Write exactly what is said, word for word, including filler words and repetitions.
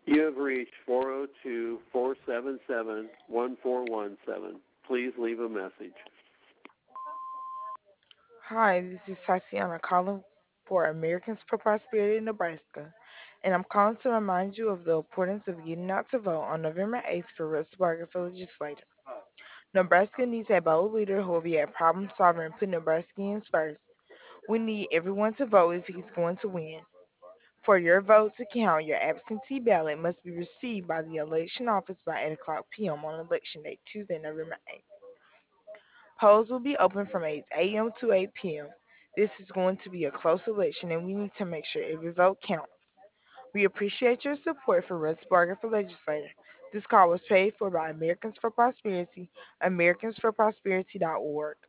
You have reached four oh two, four seven seven, one four one seven. Please leave a message. Hi, this is Tatiana calling for Americans for Prosperity in Nebraska, and I'm calling to remind you of the importance of getting out to vote on November eighth for Russ Barger for legislator. Nebraska needs a bold leader who will be a problem solver and put Nebraskans first. We need everyone to vote if he's going to win. For your vote to count, your absentee ballot must be received by the election office by eight o'clock p m on election day, Tuesday, November eighth. Polls will be open from eight a m to eight p m. This is going to be a close election, and we need to make sure every vote counts. We appreciate your support for Russ Barger for legislator. This call was paid for by Americans for Prosperity, americans for prosperity dot org.